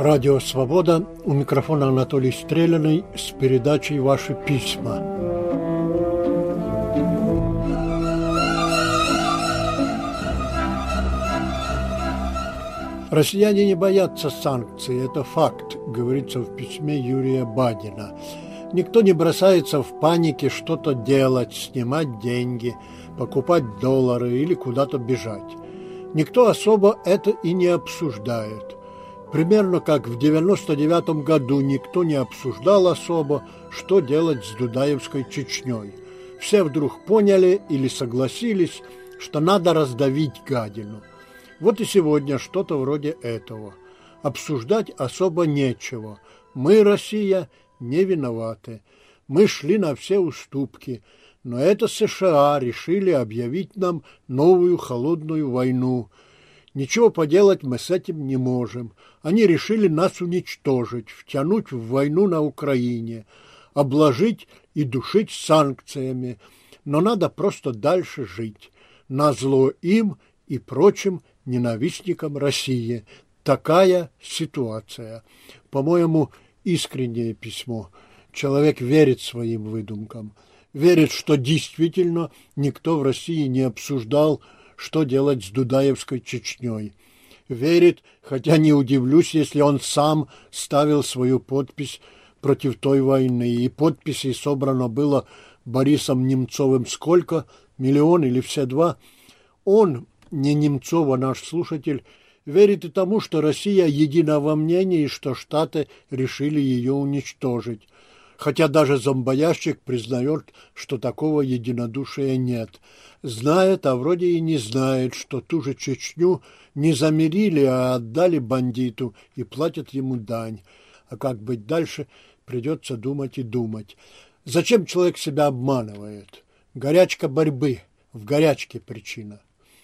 Радио «Свобода», у микрофона Анатолий Стреляный с передачей «Ваши письма». Россияне не боятся санкций, это факт, говорится в письме Юрия Бадина. Никто не бросается в панике что-то делать, снимать деньги, покупать доллары или куда-то бежать. Никто особо это и не обсуждает. Примерно как в 1999 году никто не обсуждал особо, что делать с Дудаевской Чечней. Все вдруг поняли или согласились, что надо раздавить гадину. Вот и сегодня что-то вроде этого. Обсуждать особо нечего. Мы, Россия, не виноваты. Мы шли на все уступки. Но это США решили объявить нам новую холодную войну. Ничего поделать мы с этим не можем. Они решили нас уничтожить, втянуть в войну на Украине, обложить и душить санкциями. Но надо просто дальше жить. Назло им и прочим ненавистникам России. Такая ситуация. По-моему, искреннее письмо. Человек верит своим выдумкам. Верит, что действительно никто в России не обсуждал, что делать с Дудаевской Чечней. Верит, хотя не удивлюсь, если он сам ставил свою подпись против той войны. И подписей собрано было Борисом Немцовым сколько? 1 миллион или все 2? Он, не Немцов, а наш слушатель, верит и тому, что Россия едина во мнении, что Штаты решили ее уничтожить. Хотя даже зомбоящик признает, что такого единодушия нет. Знает, а вроде и не знает, что ту же Чечню не замирили, а отдали бандиту и платят ему дань. А как быть дальше, придется думать и думать. Зачем человек себя обманывает? Горячка борьбы, в горячке причина.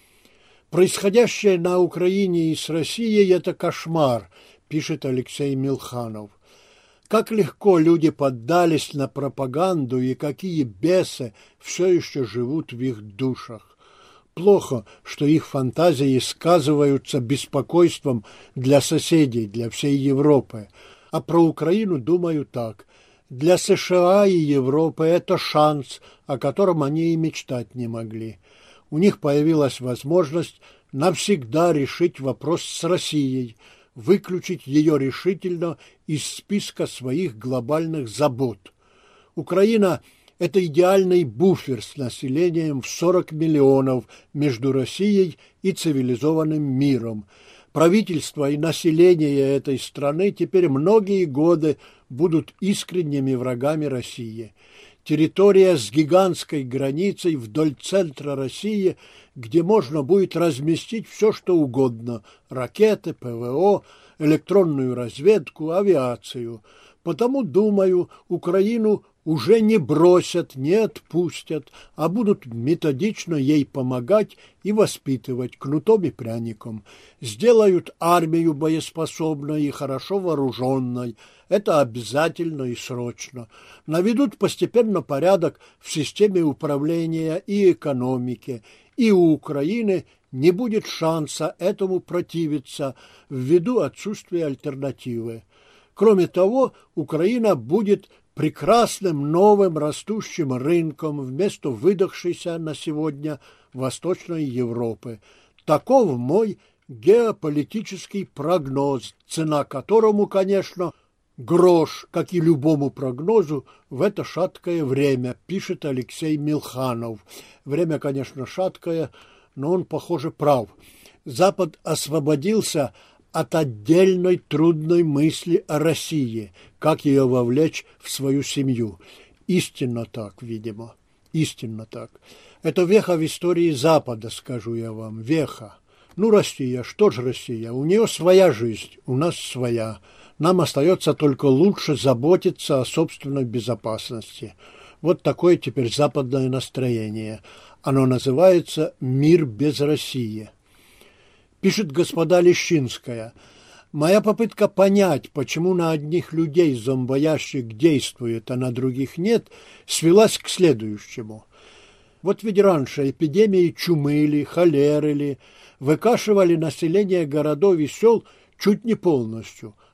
Происходящее на Украине и с Россией – это кошмар, пишет Алексей Милханов. Как легко люди поддались на пропаганду и какие бесы все еще живут в их душах. Плохо, что их фантазии сказываются беспокойством для соседей, для всей Европы. А про Украину думаю так. Для США и Европы это шанс, о котором они и мечтать не могли. У них появилась возможность навсегда решить вопрос с Россией, выключить ее решительно из списка своих глобальных забот. Украина – это идеальный буфер с населением в 40 миллионов между Россией и цивилизованным миром. Правительство и население этой страны теперь многие годы будут искренними врагами России. Территория с гигантской границей вдоль центра России, где можно будет разместить все, что угодно – ракеты, ПВО, электронную разведку, авиацию. Потому, думаю, Украину уже не бросят, не отпустят, а будут методично ей помогать и воспитывать кнутом и пряником. Сделают армию боеспособной и хорошо вооруженной. Это обязательно и срочно. Наведут постепенно порядок в системе управления и экономики, и у Украины не будет шанса этому противиться ввиду отсутствия альтернативы. Кроме того, Украина будет прекрасным новым растущим рынком вместо выдохшейся на сегодня Восточной Европы. Таков мой геополитический прогноз, цена которому, конечно, грош, как и любому прогнозу в это шаткое время, пишет Алексей Милханов. Время, конечно, шаткое, но он, похоже, прав. Запад освободился от отдельной трудной мысли о России, как ее вовлечь в свою семью. Истинно так, видимо. Истинно так. Это веха в истории Запада, скажу я вам, веха. Ну, Россия, что же Россия? У нее своя жизнь, у нас своя. Нам остается только лучше заботиться о собственной безопасности. Вот такое теперь западное настроение. Оно называется «Мир без России». Пишет господа Лещинская. Моя попытка понять, почему на одних людей зомбоящик действует, а на других нет, свелась к следующему. Вот ведь раньше эпидемии чумы ли, холеры ли выкашивали население городов и сел чуть не полностью,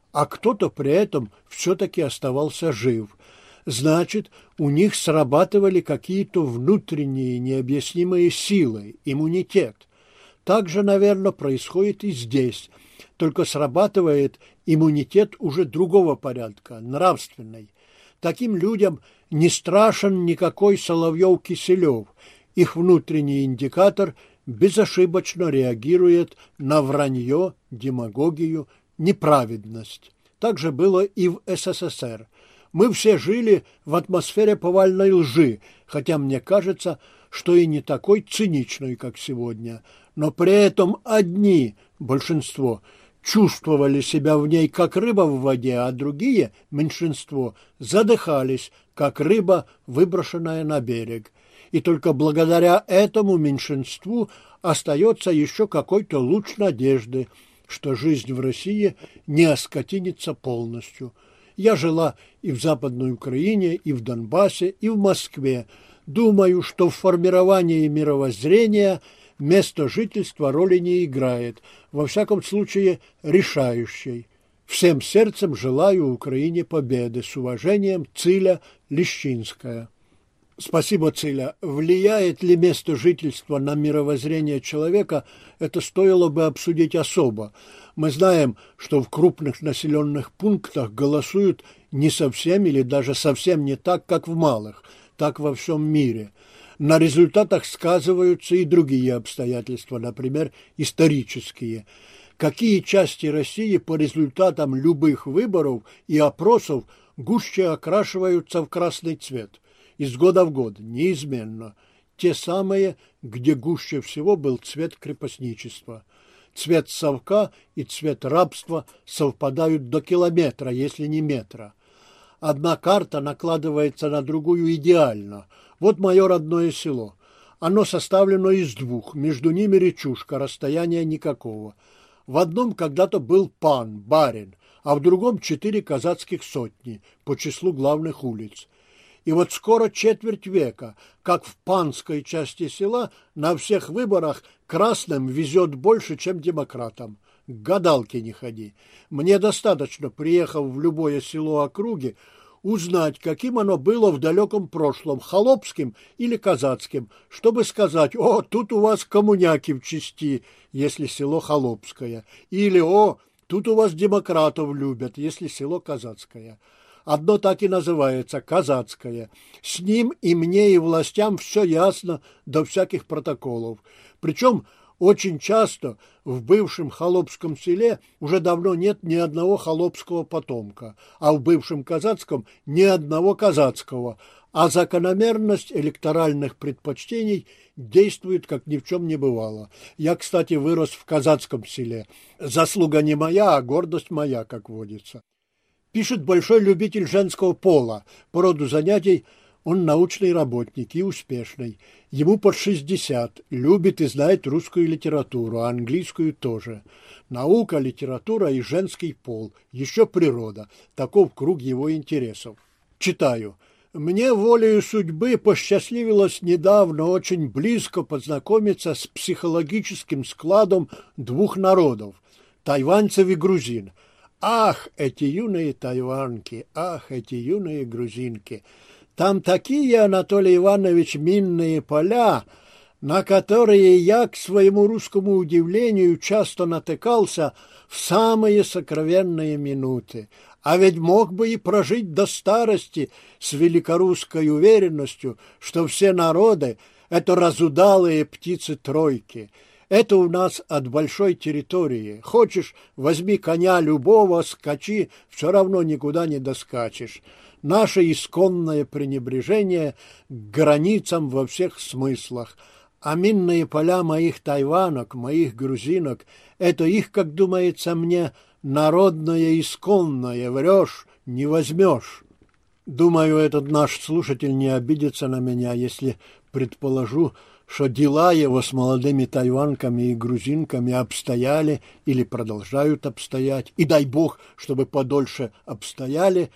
а кто-то при этом все-таки оставался жив. Значит, у них срабатывали какие-то внутренние необъяснимые силы, иммунитет. Так же, наверное, происходит и здесь, только срабатывает иммунитет уже другого порядка, нравственный. Таким людям не страшен никакой Соловьев-Киселев. Их внутренний индикатор безошибочно реагирует на вранье, демагогию, неправедность. Так же было и в СССР. Мы все жили в атмосфере повальной лжи, хотя мне кажется, что и не такой циничной, как сегодня. Но при этом одни, большинство, чувствовали себя в ней, как рыба в воде, а другие, меньшинство, задыхались, как рыба, выброшенная на берег. И только благодаря этому меньшинству остается еще какой-то луч надежды, что жизнь в России не оскотинится полностью. Я жила и в Западной Украине, и в Донбассе, и в Москве. Думаю, что в формировании мировоззрения место жительства роли не играет, во всяком случае решающей. Всем сердцем желаю Украине победы. С уважением, Циля Лещинская. Спасибо, Циля. Влияет ли место жительства на мировоззрение человека, это стоило бы обсудить особо. Мы знаем, что в крупных населенных пунктах голосуют не совсем или даже совсем не так, как в малых, так во всем мире. На результатах сказываются и другие обстоятельства, например, исторические. Какие части России по результатам любых выборов и опросов гуще окрашиваются в красный цвет? Из года в год, неизменно. Те самые, где гуще всего был цвет крепостничества. Цвет совка и цвет рабства совпадают до километра, если не метра. Одна карта накладывается на другую идеально. Вот мое родное село. Оно составлено из двух, между ними речушка, расстояния никакого. В одном когда-то был пан, барин, а в другом 4 казацких сотни по числу главных улиц. И вот скоро четверть века, как в панской части села, на всех выборах красным везет больше, чем демократам. К гадалке не ходи. Мне достаточно, приехав в любое село округи, узнать, каким оно было в далеком прошлом, холопским или казацким, чтобы сказать: «О, тут у вас коммуняки в чести», если село холопское, или «О, тут у вас демократов любят», если село казацкое. Одно так и называется – казацкое. С ним и мне, и властям все ясно до всяких протоколов. Причем очень часто в бывшем холопском селе уже давно нет ни одного холопского потомка, а в бывшем казацком ни одного казацкого, а закономерность электоральных предпочтений действует, как ни в чем не бывало. Я, кстати, вырос в казацком селе. Заслуга не моя, а гордость моя, как водится. Пишет большой любитель женского пола. По роду занятий он научный работник и успешный. Ему под 60, любит и знает русскую литературу, а английскую тоже. Наука, литература и женский пол, еще природа. Таков круг его интересов. Читаю. Мне волею судьбы посчастливилось недавно очень близко познакомиться с психологическим складом двух народов – тайваньцев и грузин. Ах, эти юные тайванки, ах, эти юные грузинки! Там такие, Анатолий Иванович, минные поля, на которые я, к своему русскому удивлению, часто натыкался в самые сокровенные минуты. А ведь мог бы и прожить до старости с великорусской уверенностью, что все народы – это разудалые птицы-тройки. Это у нас от большой территории. Хочешь, возьми коня любого, скачи, все равно никуда не доскачешь. Наше исконное пренебрежение к границам во всех смыслах. А минные поля моих тайванок, моих грузинок – это их, как думается мне, народное исконное. Врешь, не возьмешь. Думаю, этот наш слушатель не обидится на меня, если предположу, что дела его с молодыми тайванками и грузинками обстояли или продолжают обстоять, и дай бог, чтобы подольше обстояли,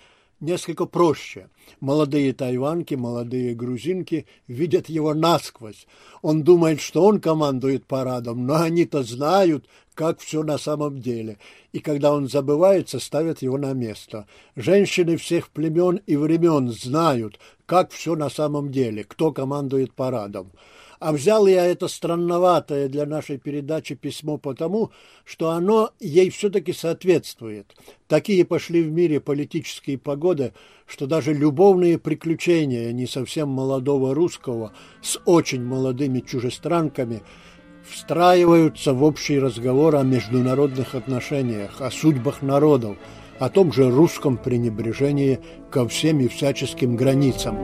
несколько проще. Молодые тайваньки, молодые грузинки видят его насквозь. Он думает, что он командует парадом, но они-то знают, как все на самом деле. И когда он забывается, ставят его на место. Женщины всех племен и времен знают, как все на самом деле, кто командует парадом. А взял я это странноватое для нашей передачи письмо потому, что оно ей все-таки соответствует. Такие пошли в мире политические погоды, что даже любовные приключения не совсем молодого русского с очень молодыми чужестранками встраиваются в общий разговор о международных отношениях, о судьбах народов, о том же русском пренебрежении ко всем и всяческим границам.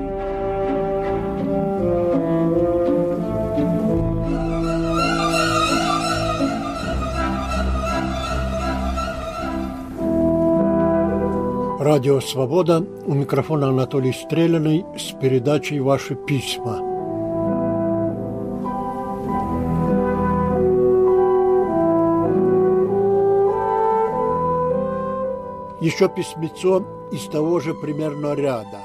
Радио «Свобода», у микрофона Анатолий Стреляный с передачей «Ваши письма». Еще письмецо из того же примерно ряда.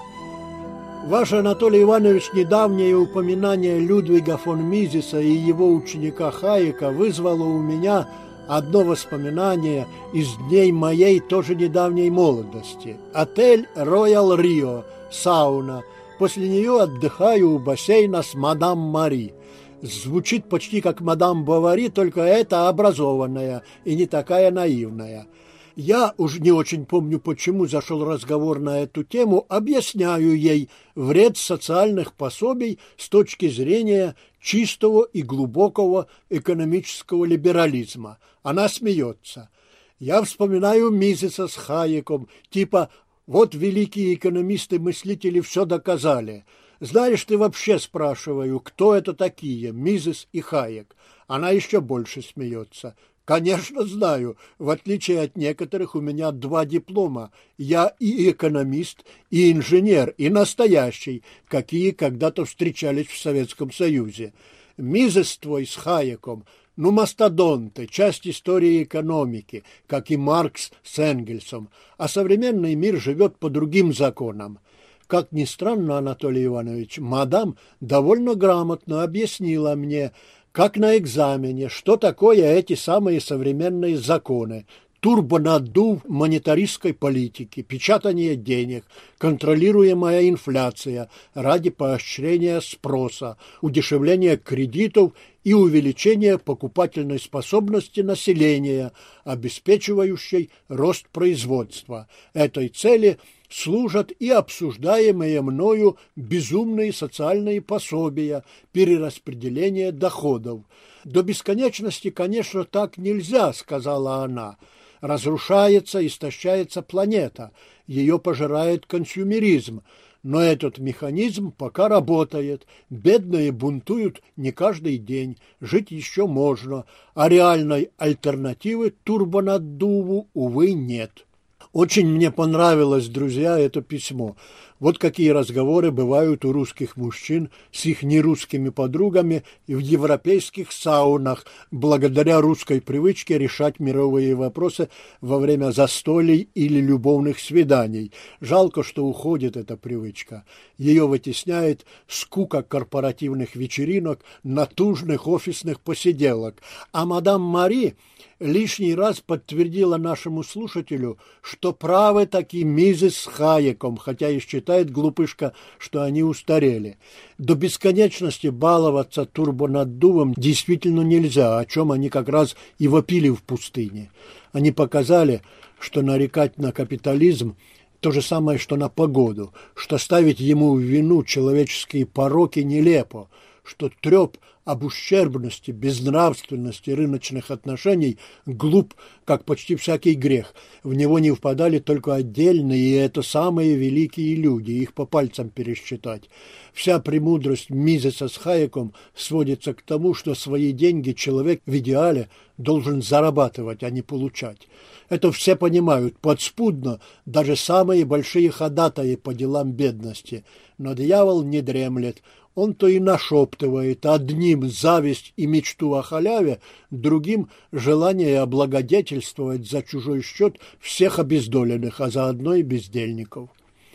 Ваше, Анатолий Иванович, недавнее упоминание Людвига фон Мизеса и его ученика Хайека вызвало у меня одно воспоминание из дней моей тоже недавней молодости. Отель «Роял Рио», сауна. После нее отдыхаю у бассейна с мадам Мари. Звучит почти как мадам Бовари, только это образованная и не такая наивная. Я уж не очень помню, почему зашел разговор на эту тему, объясняю ей вред социальных пособий с точки зрения чистого и глубокого экономического либерализма. Она смеется. Я вспоминаю Мизеса с Хайеком, типа «вот великие экономисты-мыслители все доказали». Знаешь, ты вообще, спрашиваю, кто это такие, Мизес и Хайек? Она еще больше смеется. Конечно, знаю. В отличие от некоторых, у меня 2 диплома. Я и экономист, и инженер, и настоящий, какие когда-то встречались в Советском Союзе. Мизес твой с Хайеком, ну, мастодонты, часть истории экономики, как и Маркс с Энгельсом. А современный мир живет по другим законам. Как ни странно, Анатолий Иванович, мадам довольно грамотно объяснила мне, как на экзамене, что такое эти самые современные законы, турбонаддув монетаристской политики, печатание денег, контролируемая инфляция ради поощрения спроса, удешевления кредитов и увеличения покупательной способности населения, обеспечивающей рост производства. Этой цели служат и обсуждаемые мною безумные социальные пособия, перераспределение доходов. До бесконечности, конечно, так нельзя, сказала она. Разрушается, истощается планета, ее пожирает консюмеризм. Но этот механизм пока работает. Бедные бунтуют не каждый день, жить еще можно, а реальной альтернативы турбонаддуву, увы, нет. Очень мне понравилось, друзья, это письмо. Вот какие разговоры бывают у русских мужчин с их нерусскими подругами в европейских саунах, благодаря русской привычке решать мировые вопросы во время застолий или любовных свиданий. Жалко, что уходит эта привычка. Ее вытесняет скука корпоративных вечеринок, натужных офисных посиделок. А мадам Мари лишний раз подтвердила нашему слушателю, что правы таки Мизес с Хайеком, хотя и считает глупышка, что они устарели. До бесконечности баловаться турбонаддувом действительно нельзя, о чем они как раз и вопили в пустыне. Они показали, что нарекать на капитализм то же самое, что на погоду, что ставить ему в вину человеческие пороки нелепо, что треп об ущербности, безнравственности рыночных отношений глуп, как почти всякий грех. В него не впадали только отдельные, и это самые великие люди, их по пальцам пересчитать. Вся премудрость Мизеса с Хайеком сводится к тому, что свои деньги человек в идеале должен зарабатывать, а не получать. Это все понимают подспудно, даже самые большие ходатаи по делам бедности. Но дьявол не дремлет. Он-то и нашептывает одним зависть и мечту о халяве, другим желание облагодетельствовать за чужой счет всех обездоленных, а заодно и бездельников.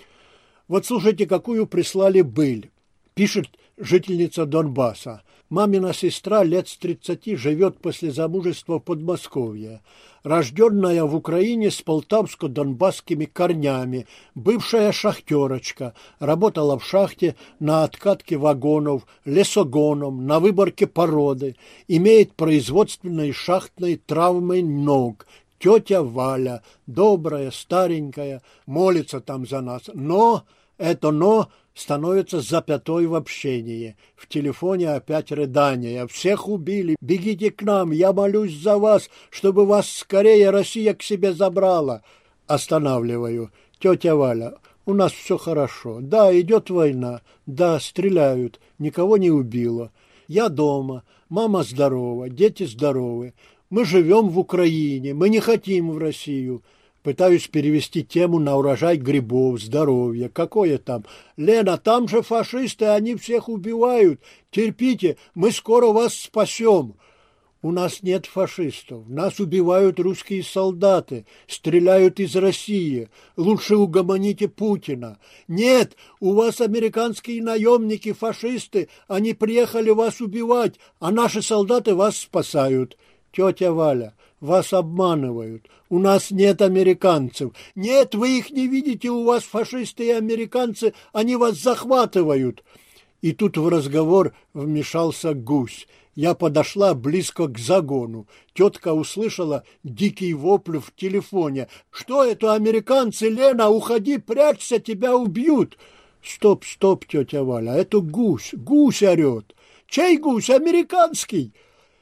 Вот слушайте, какую прислали быль. Пишет жительница Донбасса. Мамина сестра лет с 30 живет после замужества в Подмосковье. Рожденная в Украине с полтавско-донбасскими корнями, бывшая шахтерочка, работала в шахте на откатке вагонов, лесогоном, на выборке породы, имеет производственные шахтные травмы ног. Тетя Валя, добрая, старенькая, молится там за нас, но это «но» становится запятой в общении. В телефоне опять рыдания. Всех убили, бегите к нам, я молюсь за вас, чтобы вас скорее Россия к себе забрала. Останавливаю. Тетя Валя, у нас все хорошо. Да, идет война. Да, стреляют. Никого не убило. Я дома. Мама здорова, дети здоровы. Мы живем в Украине, мы не хотим в Россию. Пытаюсь перевести тему на урожай грибов, здоровье. Какое там? Лена, там же фашисты, они всех убивают. Терпите, мы скоро вас спасем. У нас нет фашистов. Нас убивают русские солдаты. Стреляют из России. Лучше угомоните Путина. Нет, у вас американские наемники, фашисты. Они приехали вас убивать, а наши солдаты вас спасают. Тетя Валя, вас обманывают. У нас нет американцев. Нет, вы их не видите, у вас фашисты и американцы, они вас захватывают. И тут в разговор вмешался гусь. Я подошла близко к загону. Тетка услышала дикий вопль в телефоне. «Что это, американцы? Лена, уходи, прячься, тебя убьют!» «Стоп, стоп, тетя Валя, это гусь, гусь орет!» «Чей гусь? Американский!»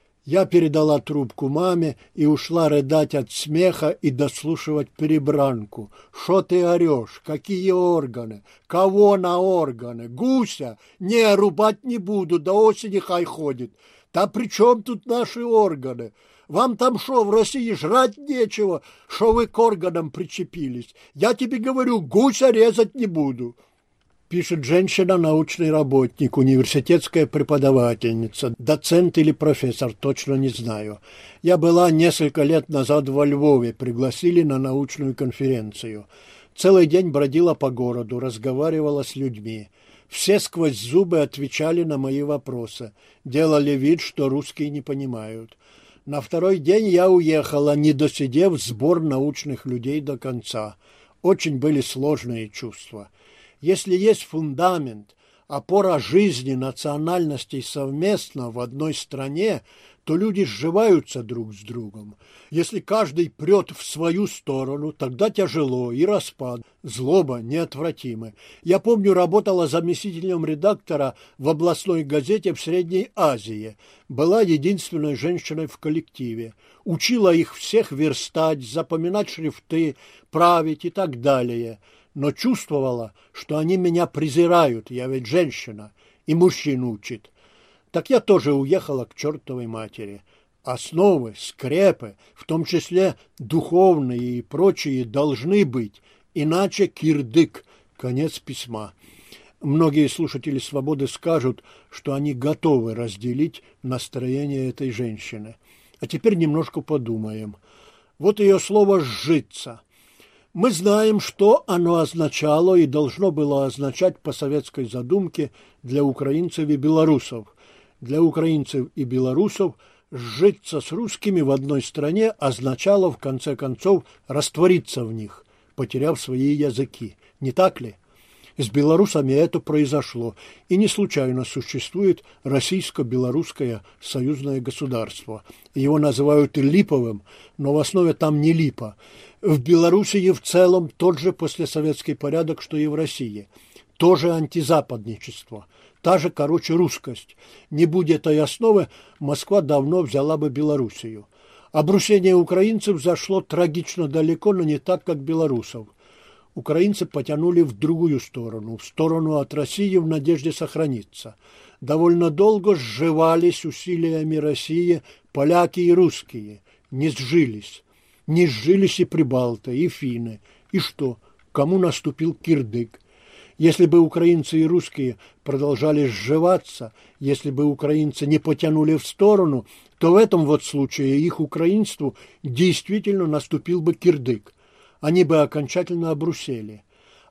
Я передала трубку маме и ушла рыдать от смеха и дослушивать перебранку. «Шо ты орешь? Какие органы? Кого на органы? Гуся? Не, рубать не буду, до осени хай ходит. Да при чем тут наши органы? Вам там шо, в России жрать нечего? Шо вы к органам причепились? Я тебе говорю, гуся резать не буду». Пишет женщина, научный работник, университетская преподавательница, доцент или профессор, точно не знаю. Я была несколько лет назад во Львове, пригласили на научную конференцию. Целый день бродила по городу, разговаривала с людьми. Все сквозь зубы отвечали на мои вопросы, делали вид, что русские не понимают. На второй день я уехала, не досидев сбор научных людей до конца. Очень были сложные чувства. Если есть фундамент, опора жизни, национальностей совместно в одной стране, то люди сживаются друг с другом. Если каждый прет в свою сторону, тогда тяжело и распад, злоба неотвратимы. Я помню, работала заместителем редактора в областной газете в Средней Азии. Была единственной женщиной в коллективе. Учила их всех верстать, запоминать шрифты, править и так далее. Но чувствовала, что они меня презирают, я ведь женщина, и мужчин учит. Так я тоже уехала к чертовой матери. Основы, скрепы, в том числе духовные и прочие, должны быть, иначе кирдык, конец письма. Многие слушатели «Свободы» скажут, что они готовы разделить настроение этой женщины. А теперь немножко подумаем. Вот ее слово «сжиться». Мы знаем, что оно означало и должно было означать по советской задумке для украинцев и белорусов. Для украинцев и белорусов сжиться с русскими в одной стране означало, в конце концов, раствориться в них, потеряв свои языки. Не так ли? С белорусами это произошло, и не случайно существует российско-белорусское союзное государство. Его называют липовым, но в основе там не липа. В Белоруссии в целом тот же послесоветский порядок, что и в России. Тоже антизападничество. Та же, русскость. Не будь этой основы, Москва давно взяла бы Белоруссию. Обрусение украинцев зашло трагично далеко, но не так, как белорусов. Украинцы потянули в другую сторону, в сторону от России в надежде сохраниться. Довольно долго сживались усилиями России поляки и русские. Не сжились. Не сжились и прибалты, и финны. И что? Кому наступил кирдык? Если бы украинцы и русские продолжали сживаться, если бы украинцы не потянули в сторону, то в этом вот случае их украинству действительно наступил бы кирдык. Они бы окончательно обрусели.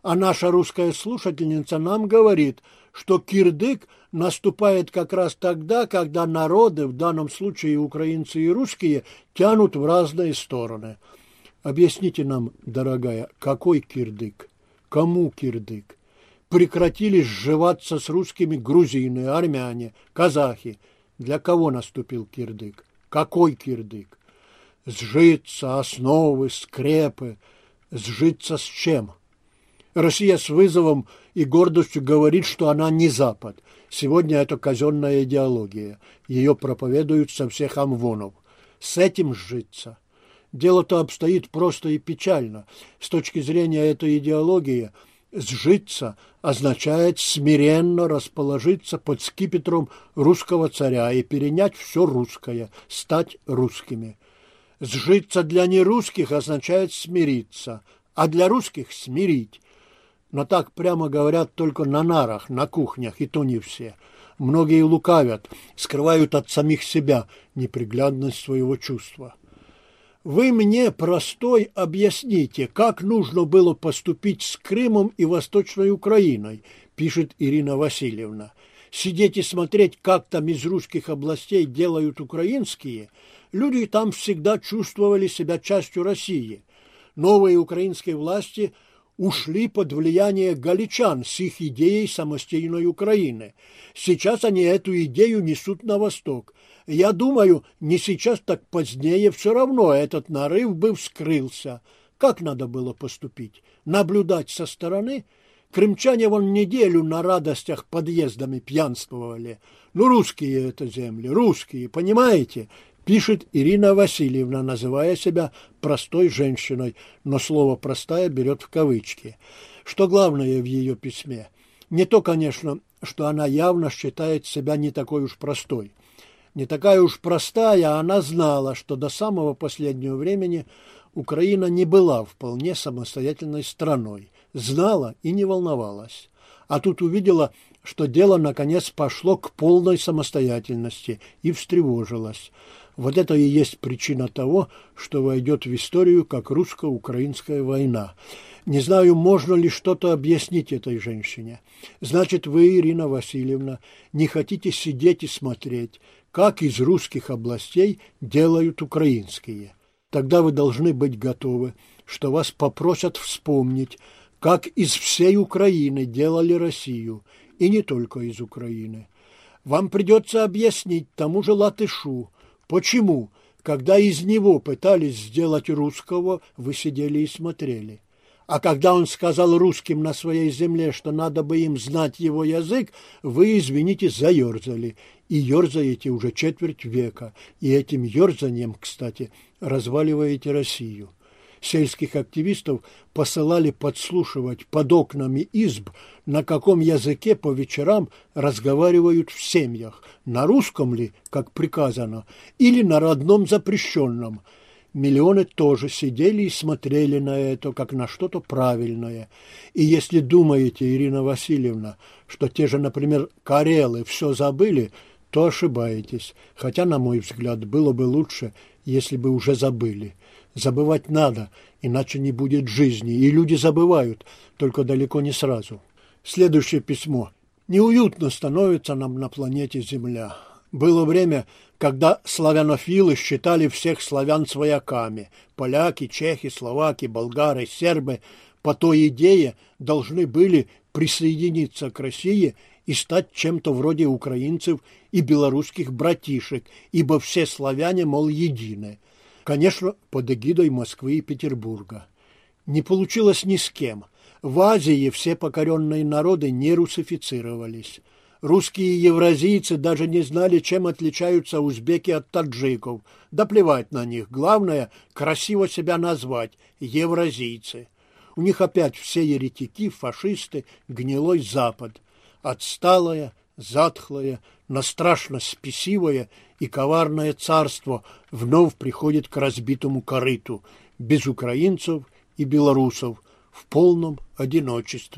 А наша русская слушательница нам говорит, что кирдык наступает как раз тогда, когда народы, в данном случае украинцы и русские, тянут в разные стороны. Объясните нам, дорогая, какой кирдык? Кому кирдык? Прекратили сживаться с русскими грузины, армяне, казахи. Для кого наступил кирдык? Какой кирдык? Сжиться, основы, скрепы. Сжиться с чем? Россия с вызовом и гордостью говорит, что она не Запад. Сегодня это казенная идеология. Ее проповедуют со всех амвонов. С этим сжиться. Дело-то обстоит просто и печально. С точки зрения этой идеологии, сжиться означает смиренно расположиться под скипетром русского царя и перенять все русское, стать русскими. Сжиться для нерусских означает смириться, а для русских смирить. Но так прямо говорят только на нарах, на кухнях, и то не все. Многие лукавят, скрывают от самих себя неприглядность своего чувства. Вы мне, простой, объясните, как нужно было поступить с Крымом и Восточной Украиной, пишет Ирина Васильевна. Сидеть и смотреть, как там из русских областей делают украинские, люди там всегда чувствовали себя частью России. Новые украинские власти ушли под влияние галичан с их идеей самостийной Украины. Сейчас они эту идею несут на восток. Я думаю, не сейчас, так позднее все равно этот нарыв бы вскрылся. Как надо было поступить? Наблюдать со стороны? Крымчане вон неделю на радостях подъездами пьянствовали. Ну, русские это земли, русские, понимаете? Пишет Ирина Васильевна, называя себя простой женщиной, но слово «простая» берет в кавычки. Что главное в ее письме? Не то, конечно, что она явно считает себя не такой уж простой. Не такая уж простая, она знала, что до самого последнего времени Украина не была вполне самостоятельной страной. Знала и не волновалась. А тут увидела, что дело наконец пошло к полной самостоятельности и встревожилась. Вот это и есть причина того, что войдет в историю как русско-украинская война. Не знаю, можно ли что-то объяснить этой женщине. Значит, вы, Ирина Васильевна, не хотите сидеть и смотреть, как из русских областей делают украинские. Тогда вы должны быть готовы, что вас попросят вспомнить, как из всей Украины делали Россию, и не только из Украины. Вам придется объяснить тому же латышу, почему, когда из него пытались сделать русского, вы сидели и смотрели. А когда он сказал русским на своей земле, что надо бы им знать его язык, вы, извините, заерзали. И ерзаете уже четверть века. И этим ерзанием, кстати, разваливаете Россию. Сельских активистов посылали подслушивать под окнами изб, на каком языке по вечерам разговаривают в семьях, на русском ли, как приказано, или на родном запрещенном. Миллионы тоже сидели и смотрели на это, как на что-то правильное. И если думаете, Ирина Васильевна, что те же, например, карелы все забыли, то ошибаетесь. Хотя, на мой взгляд, было бы лучше, если бы уже забыли. Забывать надо, иначе не будет жизни. И люди забывают, только далеко не сразу. Следующее письмо. Неуютно становится нам на планете Земля. Было время, когда славянофилы считали всех славян свояками. Поляки, чехи, словаки, болгары, сербы по той идее должны были присоединиться к России и стать чем-то вроде украинцев и белорусских братишек, ибо все славяне, мол, едины. Конечно, под эгидой Москвы и Петербурга. Не получилось ни с кем. В Азии все покоренные народы не русифицировались. Русские евразийцы даже не знали, чем отличаются узбеки от таджиков. Да плевать на них. Главное, красиво себя назвать – евразийцы. У них опять все еретики, фашисты, гнилой Запад. Отсталое, затхлое, но страшно спесивое и коварное царство вновь приходит к разбитому корыту, без украинцев и белорусов, в полном одиночестве,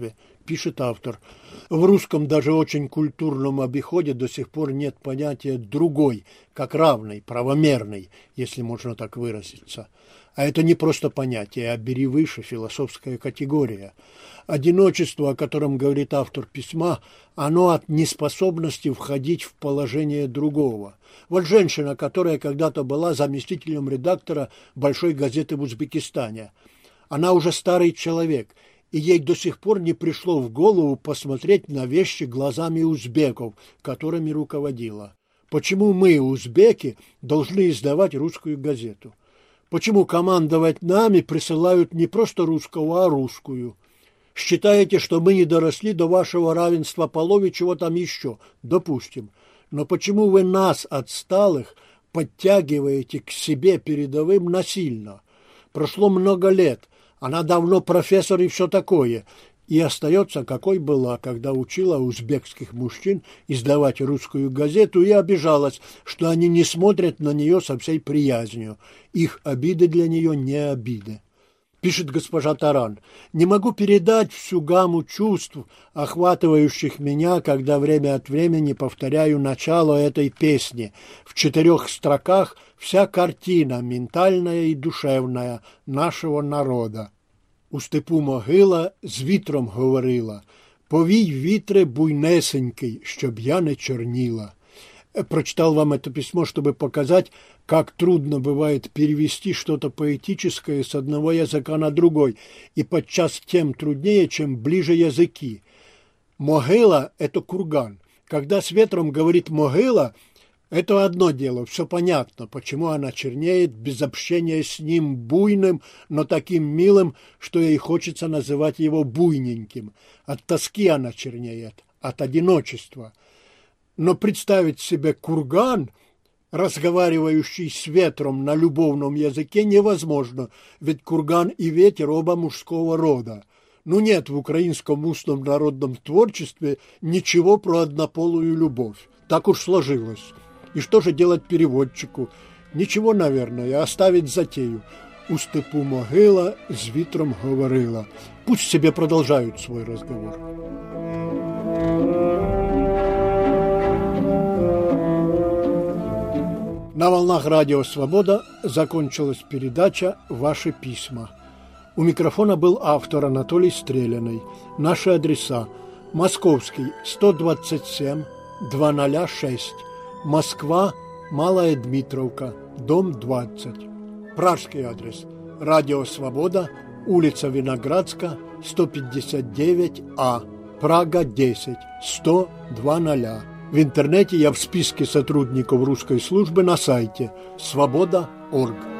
пишет автор. В русском даже очень культурном обиходе до сих пор нет понятия «другой», как равный, правомерный, если можно так выразиться. А это не просто понятие, а бери выше, философская категория. Одиночество, о котором говорит автор письма, оно от неспособности входить в положение другого. Вот женщина, которая когда-то была заместителем редактора большой газеты в Узбекистане. Она уже старый человек, и ей до сих пор не пришло в голову посмотреть на вещи глазами узбеков, которыми руководила. Почему мы, узбеки, должны издавать русскую газету? Почему командовать нами присылают не просто русского, а русскую? Считаете, что мы не доросли до вашего равенства полов и чего там еще? Допустим. Но почему вы нас, отсталых, подтягиваете к себе передовым насильно? Прошло много лет, она давно профессор и все такое, и остается, какой была, когда учила узбекских мужчин издавать русскую газету и обижалась, что они не смотрят на нее со всей приязнью. Их обиды для нее не обиды. Пишет госпожа Таран, «Не могу передать всю гамму чувств, охватывающих меня, когда время от времени повторяю начало этой песни. В 4 строках вся картина, ментальная и душевная, нашего народа. У степу могила з вітром говорила, повій, вітре, буйнесенький, щоб я не чернила». Прочитал вам это письмо, чтобы показать, как трудно бывает перевести что-то поэтическое с одного языка на другой, и подчас тем труднее, чем ближе языки. Могила – это курган. Когда с ветром говорит «могила», это одно дело, все понятно, почему она чернеет без общения с ним буйным, но таким милым, что ей хочется называть его буйненьким. От тоски она чернеет, от одиночества. Но представить себе курган, разговаривающий с ветром на любовном языке, невозможно, ведь курган и ветер оба мужского рода. Ну нет в украинском устном народном творчестве ничего про однополую любовь. Так уж сложилось. И что же делать переводчику? Ничего, наверное, оставить затею. У степу могила з вітром говорила. Пусть себе продолжают свой разговор. На волнах радио «Свобода» закончилась передача «Ваши письма». У микрофона был автор Анатолий Стреляный. Наши адреса: Московский, 127, 206. Москва, Малая Дмитровка, дом 20. Пражский адрес: Радио «Свобода», улица Виноградска, 159А, Прага, 10, 100-00. В интернете я в списке сотрудников русской службы на сайте svoboda.org.